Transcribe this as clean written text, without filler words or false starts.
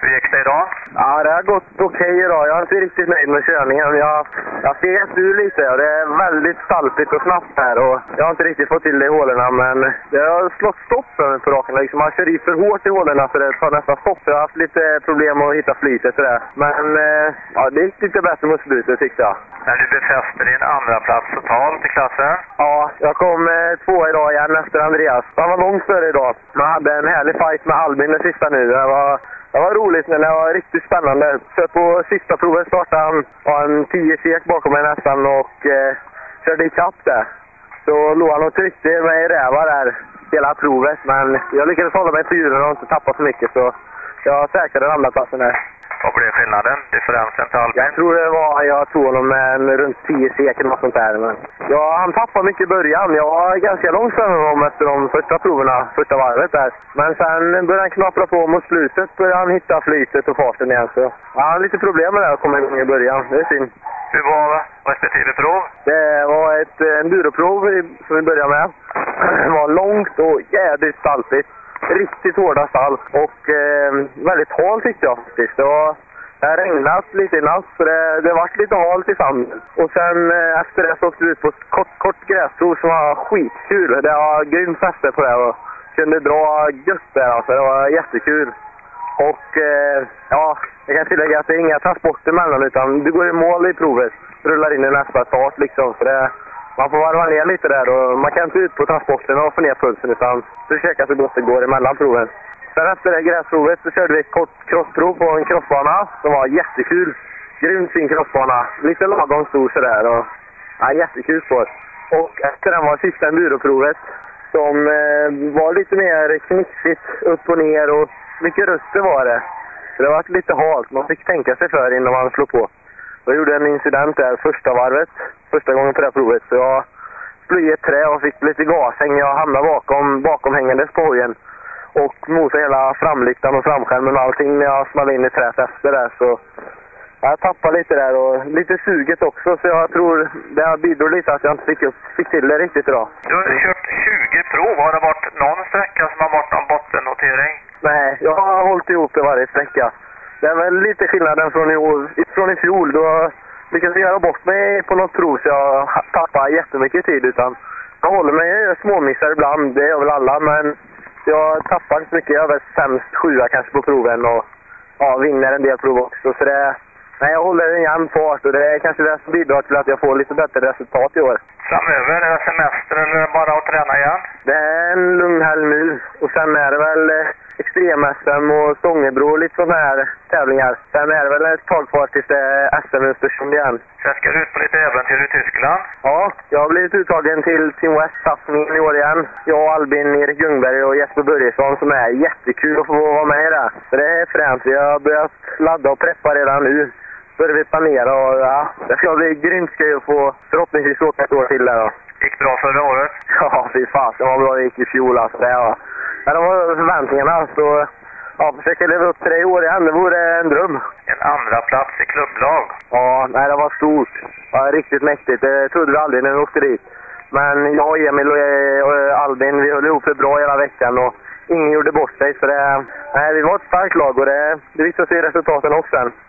Hur gick det idag? Ja, det har gått okej idag. Jag är inte riktigt nöjd med körningen. Jag ser ur lite och det är väldigt saltigt och snabbt här. Och jag har inte riktigt fått till det i hålorna, men det har slått stopp på raken. Liksom, man kör i för hårt i hålorna så det tar nästan stopp. Jag har haft lite problem att hitta flytet och det. Men ja, det gick lite bättre mot slutet tyckte jag. Men du befäste din andra plats totalt i klassen? Ja, jag kom 2 idag igen efter Andreas. Han var långt före idag. Man hade en härlig fight med Albin den sista nu. Det var roligt, men det var riktigt spännande. Så på sista provet startade han en 10 sek bakom mig nästan och körde ikapp där. Så låg han och tryckte mig i rävar där hela provet. Men jag lyckades hålla mig på djuren och inte tappa så mycket, så jag säkrade den andra platsen där. Vad blev skillnaden? Differensen till Albin? Jag tror det var, jag tog honom med runt 10 sek eller något sånt där. Men ja, han tappade mycket i början. Jag var ganska långt för honom efter de första proverna, första varvet där. Men sen började han knapra på mot slutet, började han hitta flytet och farten igen. Så ja, han hade lite problem med det att komma igång i början. Det är synd. Hur var respektive prov? Det var ett enduroprov som vi började med. Det var långt och jävligt saltigt. Riktigt hårda salt och väldigt halt tyckte jag faktiskt. Det har regnat lite i natt så det var lite halt i sanden. Och sen efter det så åkte vi ut på kort gräsprov som var skitkul. Det var grymt fäste på det och kunde dra gött där alltså. Det var jättekul. Och ja, jag kan tillägga att det är inga transporter mellan utan du går i mål i provet. Rullar in i nästa start liksom. För man får varva ner lite där och man kan inte ut på transporterna och få ner pulsen utan försöka så gott det går emellan proven. Sen efter det gräsprovet så körde vi ett kort crossprov på en crossbana som var jättekul. Grymt fin crossbana. Lite lagom stor sådär och ja, jättekul spår. Och efter den var sista enduroprovet som var lite mer knixigt upp och ner och mycket röster var det. Så det var lite halt. Man fick tänka sig för innan man slog på. Jag gjorde en incident där första varvet. Första gången på det här provet. Så jag flög i ett trä och fick lite gashäng. Jag hamnade bakom hängandes på hojen. Och mosade hela framlyktan och framskärmen och allting när jag small in i träet efter det. Så jag tappade lite där och lite suget också. Så jag tror det bidrog lite att jag inte fick till det riktigt idag. Du har kört 20 prov. Har det varit någon sträcka som har varit någon bottennotering? Nej, jag har hållit ihop det varje sträcka. Det är väl lite skillnaden från i fjol. Då lyckades jag göra bort mig på något prov så jag tappar jättemycket tid. Utan jag håller mig, jag gör småmissar ibland, det gör väl alla. Men jag tappar inte mycket, jag är väl sämst 7 kanske på proven och ja, vinner en del prov också. Så nej, jag håller en jämn fart och det är kanske det som bidrar till att jag får lite bättre resultat i år. Framöver, är det semester eller bara att träna igen? Det är en lugn helg nu och sen är det väl extrem-SM och Stångebro och lite sådana här tävlingar. Sen är det väl ett tag kvar tills det är SM i Östersund igen. Sen ska du ut på lite äventyr i Tyskland? Ja, jag har blivit uttagen till Team West-satsningen i år igen. Jag och Albin, Erik Ljungberg och Jesper Börjesson som är jättekul att få vara med i det. Så det är fränt. Vi har börjat ladda och preppa redan nu. Börjar vi planera och ja, det ska bli grymt skoj att få förhoppningsvis åka ett år till där då. Gick bra förra året? Ja, fy fan. Det var bra det gick i fjol alltså. Det var förväntningarna så ja, försöka leva upp till det i år igen. Det vore en dröm. En andra plats i klubblag? Ja, nej det var stort. Ja, riktigt mäktigt. Det trodde vi aldrig när vi åkte dit. Men jag och Emil och Albin, vi höll ihop det bra hela veckan och ingen gjorde bort sig. Så vi var ett starkt lag och det visade sig i resultaten också sen.